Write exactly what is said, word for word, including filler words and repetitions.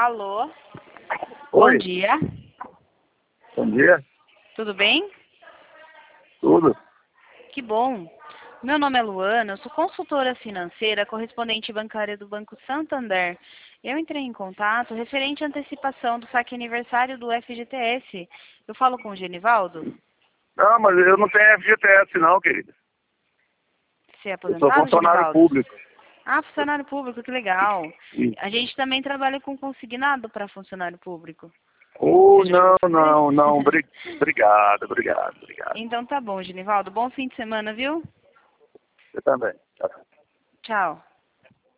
Alô? Oi. Bom dia. Bom dia. Tudo bem? Tudo. Que bom. Meu nome é Luana, eu sou consultora financeira, correspondente bancária do Banco Santander. Eu entrei em contato referente à antecipação do saque aniversário do F G T S. Eu falo com o Genivaldo? Não, mas eu não tenho F G T S não, querida. Você é Eu sou aposentado, funcionário Genivaldo? público. Ah, funcionário público, que legal. Sim. A gente também trabalha com consignado para funcionário público. Oh, Você já não, chegou a fazer? não, não. Bri- Obrigado, obrigado, obrigado. Então tá bom, Genivaldo. Bom fim de semana, viu? Você também. Tchau. Tchau.